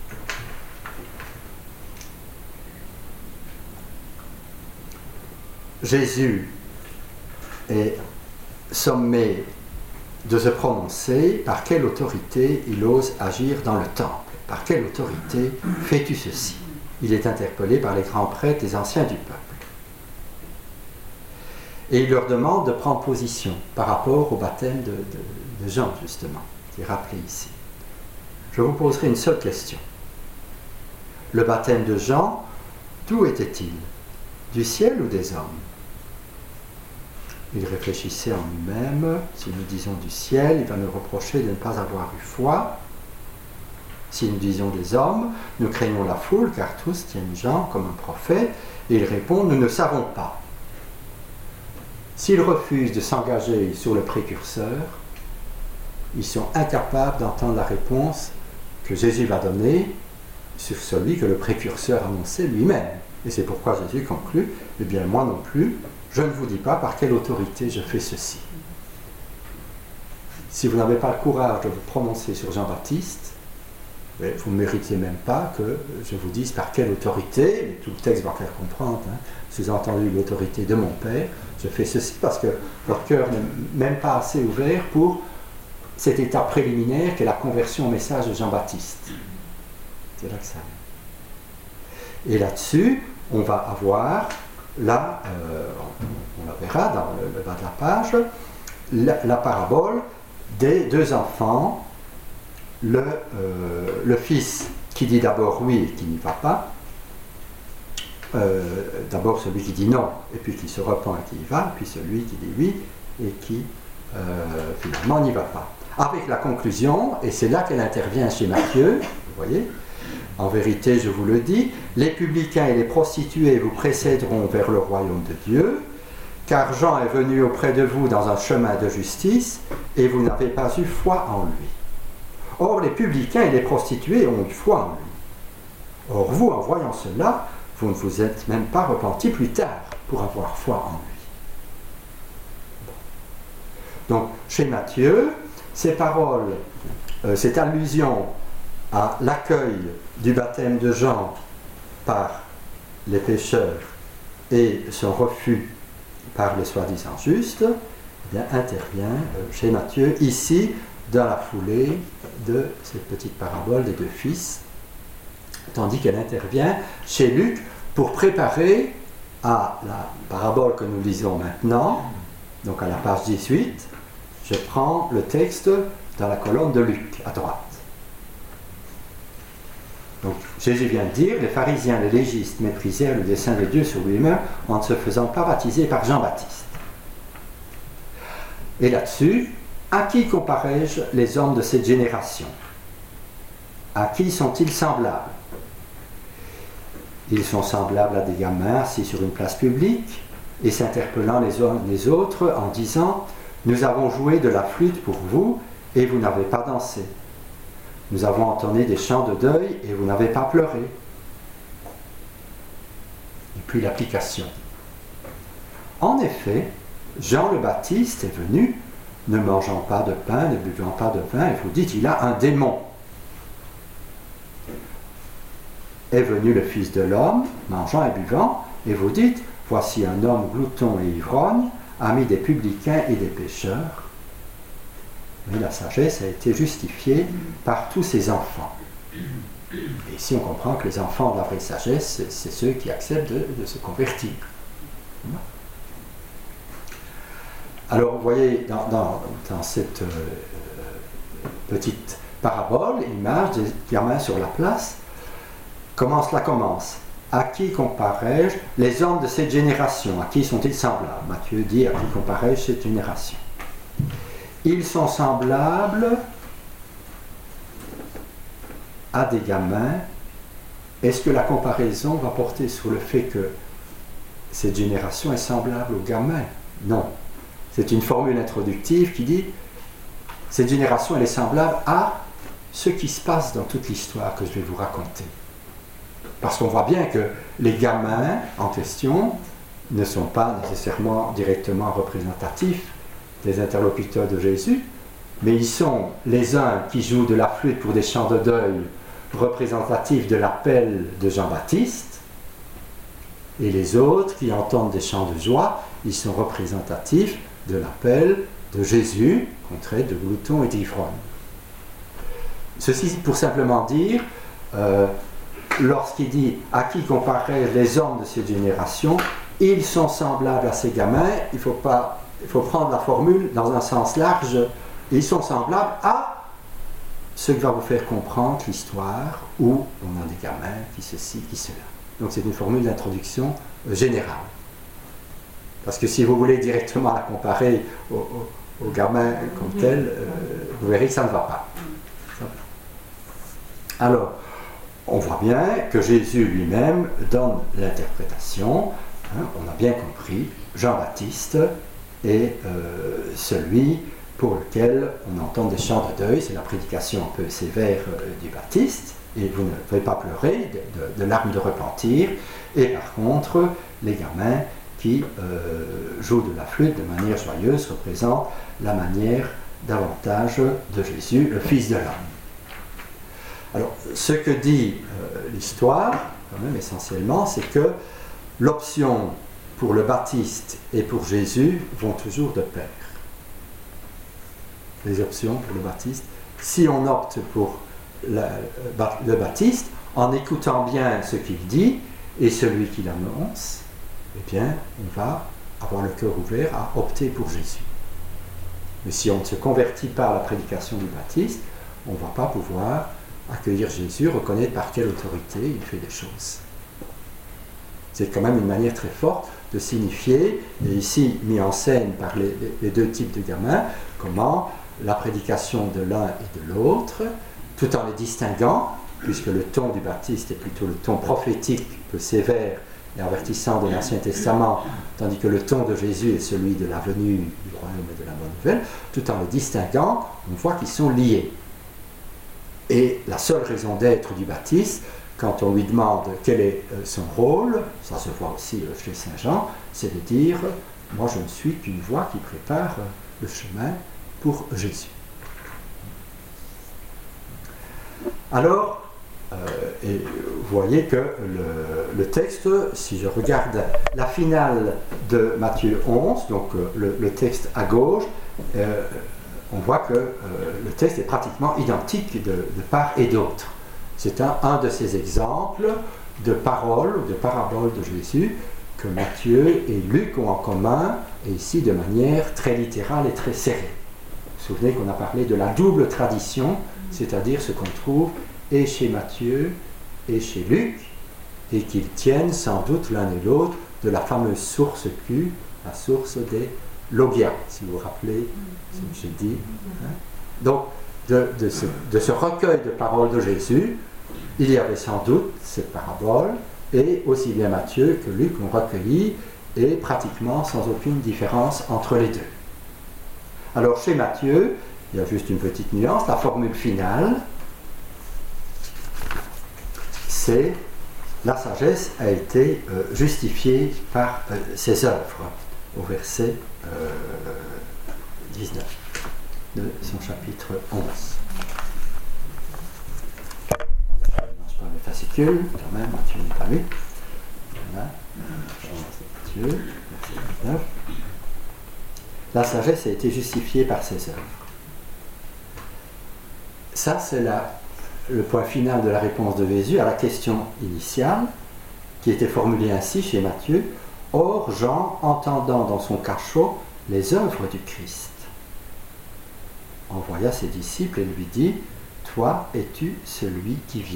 [SPEAKER 1] Jésus est sommé de se prononcer par quelle autorité il ose agir dans le temple. Par quelle autorité fais-tu ceci? Il est interpellé par les grands prêtres, les anciens du peuple. Et il leur demande de prendre position par rapport au baptême de de Jean, justement, qui est rappelé ici. Je vous poserai une seule question. Le baptême de Jean, d'où était-il? Du ciel ou des hommes? Il réfléchissait en lui-même. Si nous disons du ciel, il va nous reprocher de ne pas avoir eu foi. Si nous disons des hommes, nous craignons la foule, car tous tiennent Jean comme un prophète. Et il répond, nous ne savons pas. S'ils refusent de s'engager sur le précurseur, ils sont incapables d'entendre la réponse que Jésus va donner sur celui que le précurseur annonçait lui-même. Et c'est pourquoi Jésus conclut, eh bien moi non plus, je ne vous dis pas par quelle autorité je fais ceci. Si vous n'avez pas le courage de vous prononcer sur Jean-Baptiste, vous ne méritez même pas que je vous dise par quelle autorité, et tout le texte va faire comprendre, sous-entendu l'autorité de mon Père, je fais ceci parce que votre cœur n'est même pas assez ouvert pour cette étape préliminaire qu'est la conversion au message de Jean-Baptiste. C'est là que ça est. Et là-dessus, on va avoir, là, on la verra dans le bas de la page, la parabole des deux enfants, le fils qui dit d'abord oui et qui n'y va pas, d'abord celui qui dit non et puis qui se repent et qui y va, puis celui qui dit oui et qui finalement n'y va pas. Avec la conclusion, et c'est là qu'elle intervient chez Matthieu, vous voyez, en vérité je vous le dis, les publicains et les prostituées vous précéderont vers le royaume de Dieu, car Jean est venu auprès de vous dans un chemin de justice et vous n'avez pas eu foi en lui. Or, les publicains et les prostituées ont eu foi en lui. Or, vous, en voyant cela, vous ne vous êtes même pas repentis plus tard pour avoir foi en lui. Donc, chez Matthieu, ces paroles, cette allusion à l'accueil du baptême de Jean par les pécheurs et son refus par les soi-disant justes, eh bien, intervient chez Matthieu, ici, dans la foulée de cette petite parabole des deux fils, tandis qu'elle intervient chez Luc pour préparer à la parabole que nous lisons maintenant, donc à la page 18, je prends le texte dans la colonne de Luc, à droite. Donc Jésus vient de dire, les pharisiens, les légistes méprisèrent le dessein de Dieu sur lui-même en ne se faisant pas baptiser par Jean-Baptiste. Et là-dessus, à qui comparais-je les hommes de cette génération? À qui sont-ils semblables? Ils sont semblables à des gamins assis sur une place publique et s'interpellant les uns les autres en disant « Nous avons joué de la flûte pour vous et vous n'avez pas dansé. Nous avons entonné des chants de deuil et vous n'avez pas pleuré. » Et puis l'application. En effet, Jean le Baptiste est venu ne mangeant pas de pain, ne buvant pas de vin, et vous dites, il a un démon. Est venu le Fils de l'homme, mangeant et buvant, et vous dites, voici un homme glouton et ivrogne, ami des publicains et des pécheurs. Mais la sagesse a été justifiée par tous ses enfants. Et ici, on comprend que les enfants de la vraie sagesse, c'est ceux qui acceptent de se convertir. Alors, vous voyez, dans cette petite parabole, l'image des gamins sur la place, comment cela commence? À qui comparais-je les hommes de cette génération? À qui sont-ils semblables? Matthieu dit, à qui comparais-je cette génération? Ils sont semblables à des gamins. Est-ce que la comparaison va porter sur le fait que cette génération est semblable aux gamins? Non. C'est une formule introductive qui dit cette génération elle est semblable à ce qui se passe dans toute l'histoire que je vais vous raconter. Parce qu'on voit bien que les gamins en question ne sont pas nécessairement directement représentatifs des interlocuteurs de Jésus, mais ils sont les uns qui jouent de la flûte pour des chants de deuil représentatifs de l'appel de Jean-Baptiste, et les autres qui entendent des chants de joie, ils sont représentatifs de l'appel de Jésus, qu'on traite de glouton et d'ivrogne. Ceci pour simplement dire, lorsqu'il dit à qui comparer les hommes de cette génération, ils sont semblables à ces gamins, il faut prendre la formule dans un sens large Et ils sont semblables à ce que va vous faire comprendre l'histoire où on a des gamins qui ceci, qui cela. Donc c'est une formule d'introduction générale. Parce que si vous voulez directement la comparer aux gamins comme tel, vous verrez que ça ne va pas. Alors, on voit bien que Jésus lui-même donne l'interprétation. On a bien compris, Jean-Baptiste est celui pour lequel on entend des chants de deuil, c'est la prédication un peu sévère du Baptiste, et vous ne pouvez pas pleurer de larmes de repentir, et par contre, les gamins qui jouent de la flûte de manière joyeuse représentent la manière davantage de Jésus, le Fils de l'homme. Alors, ce que dit l'histoire, quand même essentiellement, c'est que l'option pour le Baptiste et pour Jésus vont toujours de pair. Les options pour le Baptiste. Si on opte pour le Baptiste, en écoutant bien ce qu'il dit et celui qui l'annonce, eh bien, on va avoir le cœur ouvert à opter pour Jésus. Mais si on ne se convertit pas à la prédication du Baptiste, on ne va pas pouvoir accueillir Jésus, reconnaître par quelle autorité il fait des choses. C'est quand même une manière très forte de signifier, et ici mis en scène par les deux types de gamins, comment la prédication de l'un et de l'autre, tout en les distinguant, puisque le ton du Baptiste est plutôt le ton prophétique, peu sévère et avertissant de l'Ancien Testament, tandis que le ton de Jésus est celui de la venue du royaume et de la bonne nouvelle, tout en les distinguant, on voit qu'ils sont liés. Et la seule raison d'être du Baptiste, quand on lui demande quel est son rôle, ça se voit aussi chez Saint Jean, c'est de dire « moi je ne suis qu'une voix qui prépare le chemin pour Jésus ». Alors, et vous voyez que le texte, si je regarde la finale de Matthieu 11, donc le texte à gauche, on voit que le texte est pratiquement identique de part et d'autre. C'est un de ces exemples de paroles, de paraboles de Jésus que Matthieu et Luc ont en commun, et ici de manière très littérale et très serrée. Vous vous souvenez qu'on a parlé de la double tradition, c'est-à-dire ce qu'on trouve et chez Matthieu et chez Luc, et qu'ils tiennent sans doute l'un et l'autre de la fameuse source Q, la source des Logia, si vous vous rappelez ce que j'ai dit. Donc, de ce recueil de paroles de Jésus, il y avait sans doute cette parabole, et aussi bien Matthieu que Luc ont recueilli, et pratiquement sans aucune différence entre les deux. Alors, chez Matthieu, il y a juste une petite nuance, la formule finale, c'est la sagesse a été justifiée par ses œuvres, au verset 19 de son chapitre 11. Je ne mange pas mes fascicules, quand même, Matthieu n'est pas lu. Voilà, Matthieu, verset 19. La sagesse a été justifiée par ses œuvres. Ça, c'est le point final de la réponse de Jésus à la question initiale, qui était formulée ainsi chez Matthieu. Or, Jean, entendant dans son cachot les œuvres du Christ, envoya ses disciples et lui dit, « Toi, es-tu celui qui vient ?»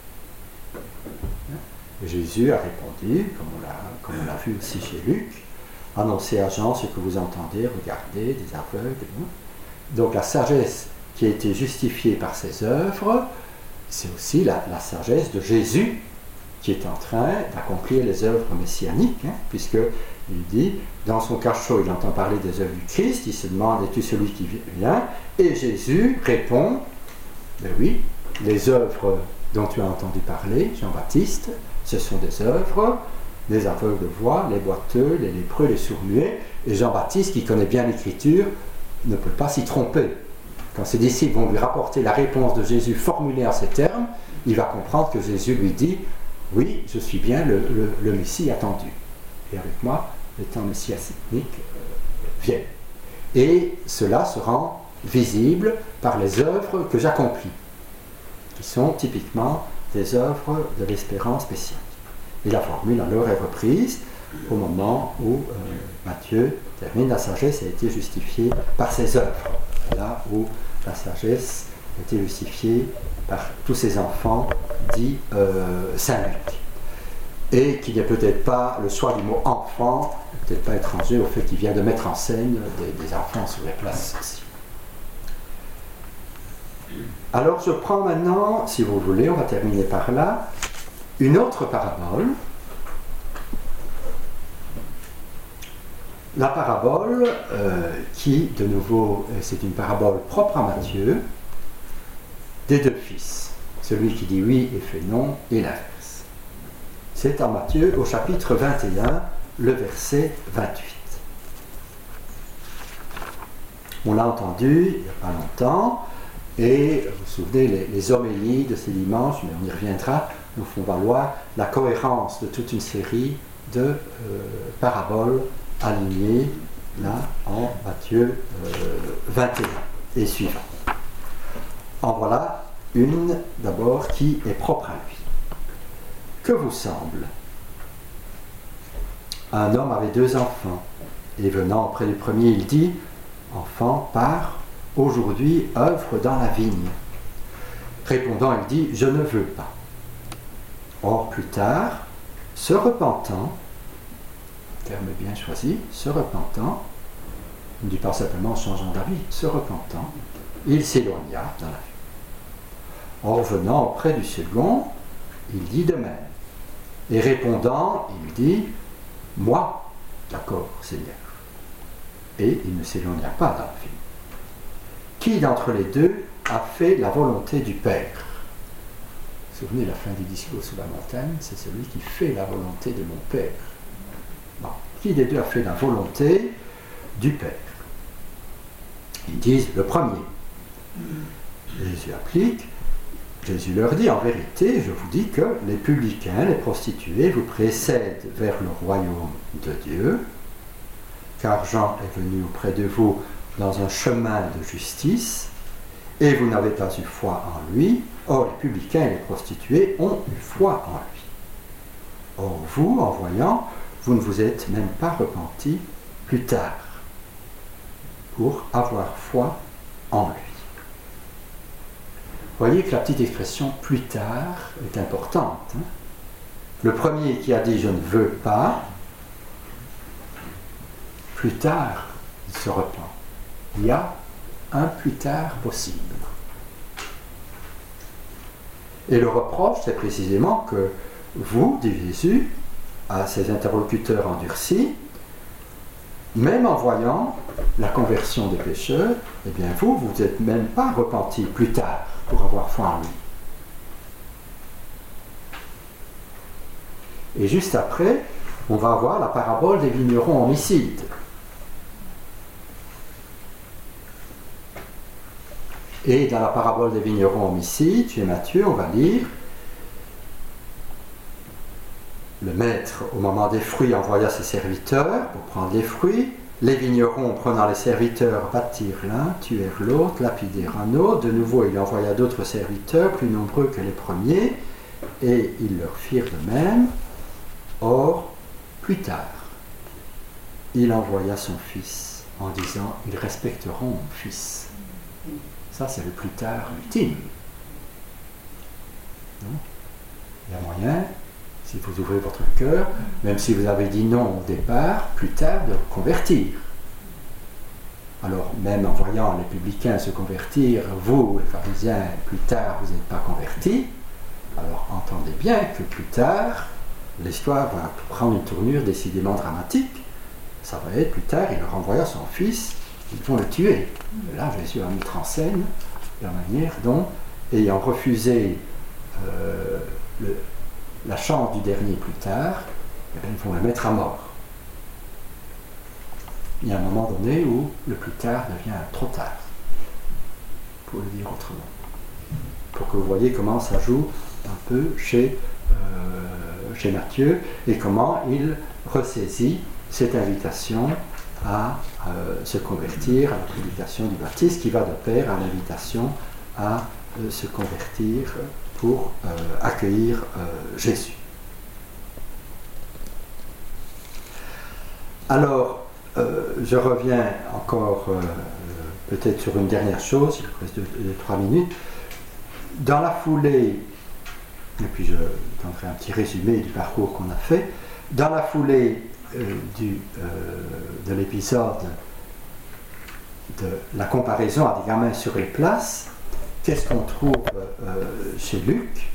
[SPEAKER 1] Jésus a répondu, comme on l'a vu aussi chez Luc, « Annoncez à Jean ce que vous entendez, regardez, des aveugles. » Donc la sagesse qui a été justifiée par ses œuvres, c'est aussi la sagesse de Jésus qui est en train d'accomplir les œuvres messianiques, puisqu'il dit, dans son cachot, il entend parler des œuvres du Christ, il se demande, es-tu celui qui vient? Et Jésus répond, ben oui, les œuvres dont tu as entendu parler, Jean-Baptiste, ce sont des œuvres, les aveugles voient, les boiteux, les lépreux, les sourds-muets, et Jean-Baptiste, qui connaît bien l'Écriture, ne peut pas s'y tromper. Quand ses disciples vont lui rapporter la réponse de Jésus formulée en ces termes, il va comprendre que Jésus lui dit, oui, je suis bien le Messie attendu. Et avec moi, les temps messianiques viennent. Et cela se rend visible par les œuvres que j'accomplis, qui sont typiquement des œuvres de l'espérance messianique. Et la formule alors est reprise au moment où Matthieu termine, la sagesse a été justifiée par ses œuvres. là où la sagesse est élucifiée par tous ces enfants dits syndiques. Et qui n'est peut-être pas, le choix du mot enfant, peut-être pas étranger au fait qu'il vient de mettre en scène des enfants sur les places aussi. Alors je prends maintenant, si vous voulez, on va terminer par là, une autre parabole. La parabole qui, de nouveau, c'est une parabole propre à Matthieu, des deux fils. Celui qui dit oui et fait non, et l'inverse. C'est en Matthieu, au chapitre 21, le verset 28. On l'a entendu il n'y a pas longtemps, et vous vous souvenez, les homélies de ces dimanches, mais on y reviendra, nous font valoir la cohérence de toute une série de paraboles alignées là en Matthieu 21 et suivant. En voilà une d'abord qui est propre à lui. Que vous semble? Un homme avait 2 enfants, et venant auprès du premier, il dit: Enfant, pars, aujourd'hui œuvre dans la vigne. Répondant, il dit: Je ne veux pas. Or, plus tard, se repentant, terme bien choisi, se repentant, on ne dit pas simplement changeant d'avis, se repentant, il s'éloigna dans la vigne. Or, venant auprès du second, il dit de même. Et répondant, il dit: Moi, d'accord, Seigneur. Et il ne s'éloigna pas dans la vigne. Qui d'entre les deux a fait la volonté du Père? Vous vous souvenez, la fin du discours sur la montagne, c'est celui qui fait la volonté de mon Père. Bon. Qui des deux a fait la volonté du Père? Ils disent le premier. Jésus applique. Jésus leur dit: En vérité, je vous dis que les publicains, les prostituées vous précèdent vers le royaume de Dieu, car Jean est venu auprès de vous dans un chemin de justice, et vous n'avez pas eu foi en lui. Or, les publicains et les prostituées ont eu foi en lui. Or, vous, en voyant, vous ne vous êtes même pas repentis plus tard pour avoir foi en lui. Voyez que la petite expression plus tard est importante. Hein? Le premier qui a dit je ne veux pas, plus tard il se repent. Il y a un plus tard possible. Et le reproche, c'est précisément que vous, dit Jésus à ses interlocuteurs endurcis, même en voyant la conversion des pécheurs, eh bien vous vous êtes même pas repentis plus tard pour avoir foi en lui. Et juste après, on va voir la parabole des vignerons homicides. Et dans la parabole des vignerons homicides, chez Matthieu, on va lire: Le maître, au moment des fruits, envoya ses serviteurs pour prendre les fruits. Les vignerons, prenant les serviteurs, battirent l'un, tuèrent l'autre, lapidèrent un autre. De nouveau, il envoya d'autres serviteurs, plus nombreux que les premiers, et ils leur firent de même. Or, plus tard, il envoya son fils en disant: Ils respecteront mon fils. Ça, c'est le plus tard ultime. Non? Il y a moyen, si vous ouvrez votre cœur, même si vous avez dit non au départ, plus tard de vous convertir. Alors, même en voyant les publicains se convertir, vous, les pharisiens, plus tard, vous n'êtes pas convertis, alors entendez bien que plus tard, l'histoire va prendre une tournure décidément dramatique. Ça va être plus tard, il leur envoya son fils, ils vont le tuer. Et là, Jésus va mettre en scène la manière dont, ayant refusé la chance du dernier plus tard, ils vont le mettre à mort. Il y a un moment donné où le plus tard devient trop tard, pour le dire autrement. Pour que vous voyez comment ça joue un peu chez Matthieu et comment il ressaisit cette invitation à se convertir, à la prédication du baptiste, qui va de pair à l'invitation à se convertir pour accueillir Jésus. Alors, je reviens encore peut-être sur une dernière chose, il reste 2-3 minutes. Dans la foulée, et puis je donnerai un petit résumé du parcours qu'on a fait, dans la foulée de l'épisode de la comparaison à des gamins sur les places, qu'est-ce qu'on trouve chez Luc?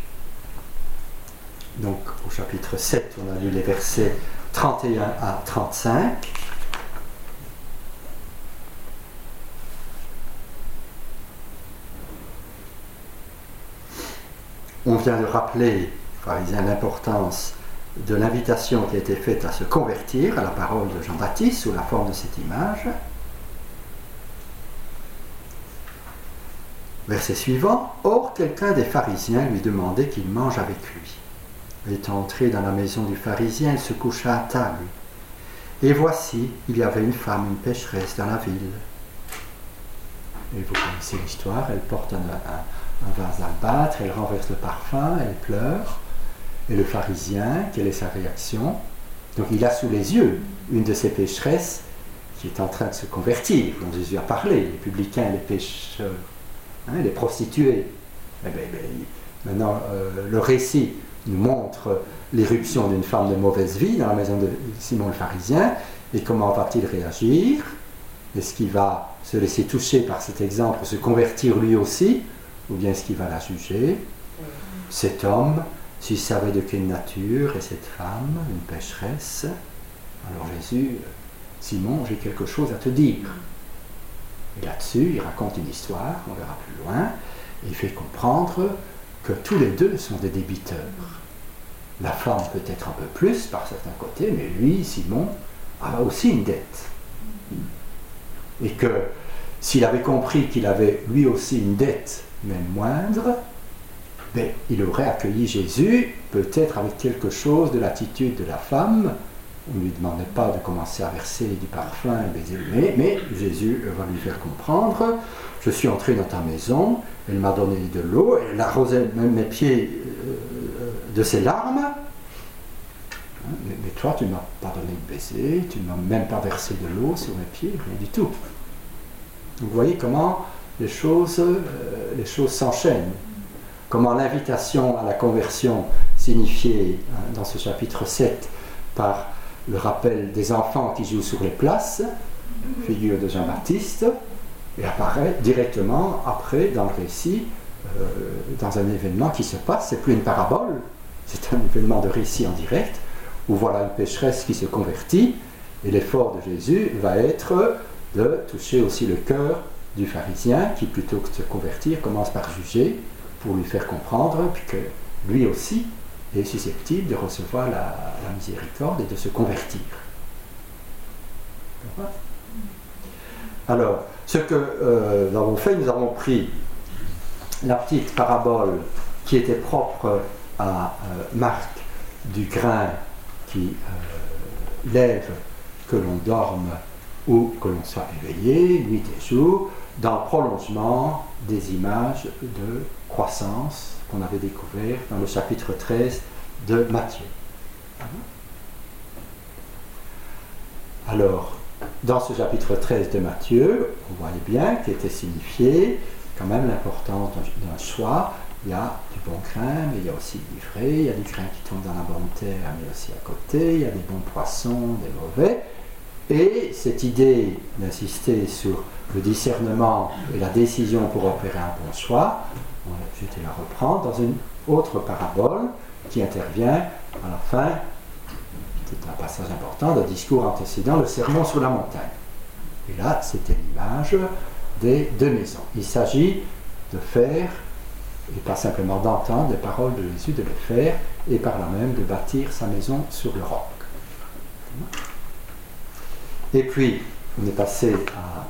[SPEAKER 1] Donc au chapitre 7, on a lu les versets 31 à 35. On vient de rappeler, pharisien, l'importance de l'invitation qui a été faite à se convertir à la parole de Jean-Baptiste sous la forme de cette image. Verset suivant. Or, quelqu'un des pharisiens lui demandait qu'il mange avec lui. Étant entré dans la maison du pharisien, il se coucha à table. Et voici, il y avait une femme, une pécheresse dans la ville. Et vous connaissez l'histoire, elle porte un vase d'albâtre, elle renverse le parfum, elle pleure. Et le pharisien, quelle est sa réaction? Donc il a sous les yeux une de ces pécheresses qui est en train de se convertir, dont Jésus a parlé, les publicains, les pécheurs, les prostituées. Maintenant, le récit nous montre l'irruption d'une femme de mauvaise vie dans la maison de Simon le pharisien, et comment va-t-il réagir? Est-ce qu'il va se laisser toucher par cet exemple, se convertir lui aussi, ou bien est-ce qu'il va la juger? Cet homme, s'il savait de quelle nature est cette femme, une pécheresse, alors Jésus, Simon, j'ai quelque chose à te dire. Et là-dessus, il raconte une histoire, on verra plus loin, et il fait comprendre que tous les deux sont des débiteurs. La femme peut-être un peu plus par certains côtés, mais lui, Simon, a aussi une dette. Et que s'il avait compris qu'il avait lui aussi une dette, même moindre, il aurait accueilli Jésus, peut-être avec quelque chose de l'attitude de la femme. On ne lui demandait pas de commencer à verser du parfum, mais Jésus va lui faire comprendre, je suis entré dans ta maison, elle m'a donné de l'eau, elle arrosait même mes pieds de ses larmes, mais toi tu ne m'as pas donné de baiser, tu ne m'as même pas versé de l'eau sur mes pieds, rien du tout. Vous voyez comment les choses s'enchaînent. Comment l'invitation à la conversion signifiée dans ce chapitre 7 par le rappel des enfants qui jouent sur les places, figure de Jean-Baptiste, et apparaît directement après dans le récit, dans un événement qui se passe. C'est plus une parabole, c'est un événement de récit en direct, où voilà une pécheresse qui se convertit, et l'effort de Jésus va être de toucher aussi le cœur du pharisien, qui plutôt que de se convertir, commence par juger, pour lui faire comprendre que lui aussi est susceptible de recevoir la miséricorde et de se convertir. Alors, ce que nous avons fait, nous avons pris la petite parabole qui était propre à Marc du grain qui lève que l'on dorme ou que l'on soit éveillé, nuit et jour, dans le prolongement des images de croissance qu'on avait découvert dans le chapitre 13 de Matthieu. Alors, dans ce chapitre 13 de Matthieu, on voyait bien qu'il était signifié quand même l'importance d'un choix. Il y a du bon grain, mais il y a aussi de l'ivraie, il y a des grains qui tombent dans la bonne terre, mais aussi à côté, il y a des bons poissons, des mauvais. Et cette idée d'insister sur le discernement et la décision pour opérer un bon choix, je vais la reprendre dans une autre parabole qui intervient à la fin, c'est un passage important, d'un discours antécédent, le sermon sur la montagne. Et là, c'était l'image des deux maisons. Il s'agit de faire, et pas simplement d'entendre les paroles de Jésus, de les faire, et par là même de bâtir sa maison sur le roc. Et puis, on est passé à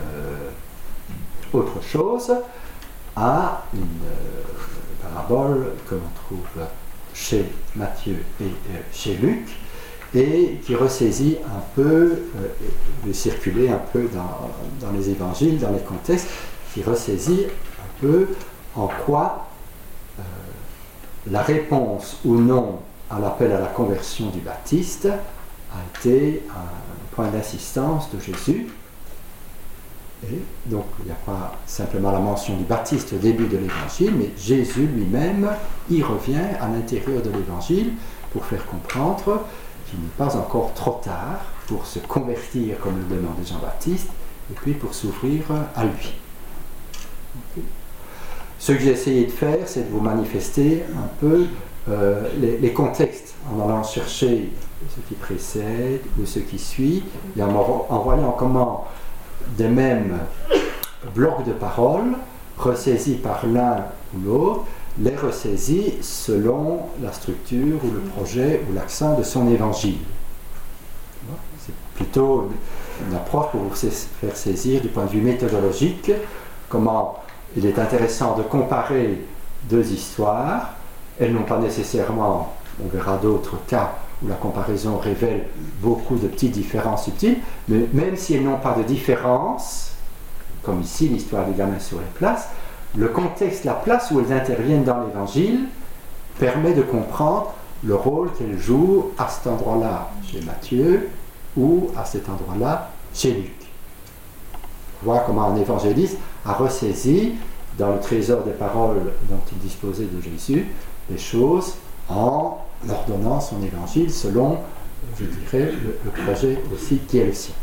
[SPEAKER 1] autre chose, à une parabole que l'on trouve chez Matthieu et chez Luc, et qui ressaisit un peu, de circuler un peu dans les évangiles, dans les contextes, qui ressaisit un peu en quoi la réponse ou non à l'appel à la conversion du Baptiste a été un point d'assistance de Jésus Et donc, il n'y a pas simplement la mention du Baptiste au début de l'Évangile, mais Jésus lui-même y revient à l'intérieur de l'Évangile pour faire comprendre qu'il n'est pas encore trop tard pour se convertir, comme le demandait Jean-Baptiste, et puis pour s'ouvrir à lui. Okay. Ce que j'ai essayé de faire, c'est de vous manifester un peu les contextes, en allant chercher ce qui précède ou ce qui suit, et en voyant comment des mêmes blocs de paroles, ressaisis par l'un ou l'autre, les ressaisit selon la structure ou le projet ou l'accent de son évangile. C'est plutôt une approche pour vous faire saisir du point de vue méthodologique comment il est intéressant de comparer deux histoires. Elles n'ont pas nécessairement, on verra d'autres cas où la comparaison révèle beaucoup de petites différences subtiles, mais même si elles n'ont pas de différence, comme ici l'histoire des gamins sur les places, le contexte, la place où elles interviennent dans l'Évangile permet de comprendre le rôle qu'elles jouent à cet endroit-là chez Matthieu ou à cet endroit-là chez Luc. Voir comment un évangéliste a ressaisi dans le trésor des paroles dont il disposait de Jésus les choses en ordonnant son évangile selon, je dirais, le projet aussi qui est le sien.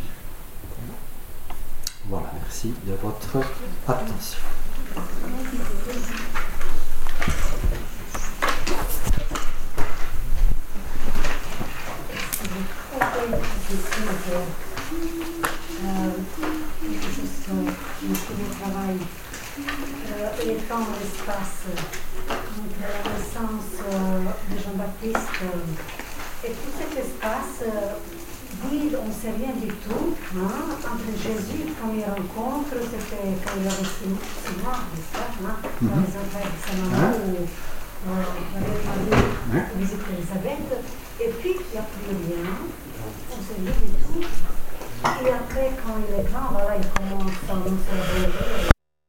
[SPEAKER 1] Voilà, merci de votre attention.
[SPEAKER 2] Le temps, l'espace, la naissance de Jean-Baptiste et tout cet espace, oui, on ne sait rien du tout. Entre Jésus, première rencontre, c'était quand il avait 6 mois, n'est-ce pas, dans les entrailles de sa maman, où Marie visite Elisabeth, et puis il n'y a plus rien, on ne sait rien du tout. Et après, quand il est grand, voilà, il commence à nous faire.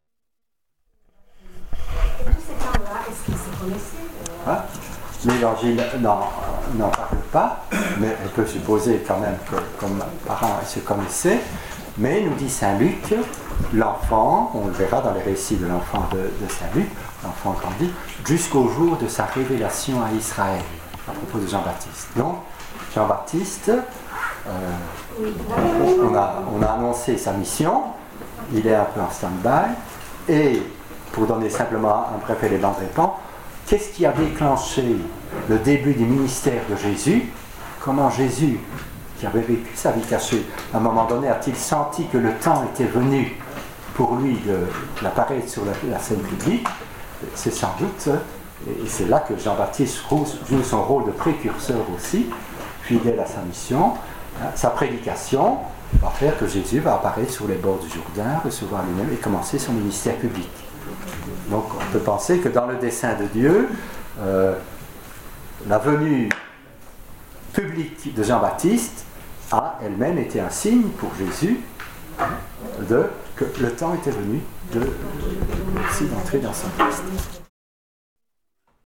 [SPEAKER 2] Est-ce qu'ils se connaissaient
[SPEAKER 1] L'Évangile n'en parle pas, mais on peut supposer quand même que comme parents ils se connaissaient. Mais nous dit Saint Luc, l'enfant, on le verra dans les récits de l'enfant de Saint Luc, l'enfant grandit jusqu'au jour de sa révélation à Israël, à propos de Jean-Baptiste. Donc, Jean-Baptiste, on a annoncé sa mission, il est un peu en stand-by, et pour donner simplement un bref élément de réponse, qu'est-ce qui a déclenché le début du ministère de Jésus? Comment Jésus, qui avait vécu sa vie cachée, à un moment donné a-t-il senti que le temps était venu pour lui d'apparaître sur la scène publique? C'est sans doute, et c'est là que Jean-Baptiste joue son rôle de précurseur aussi, fidèle à sa mission. Sa prédication va faire que Jésus va apparaître sur les bords du Jourdain, recevoir lui-même et commencer son ministère public. Donc on peut penser que dans le dessein de Dieu, la venue publique de Jean-Baptiste a elle-même été un signe pour Jésus que le temps était venu d'entrer dans son Christ.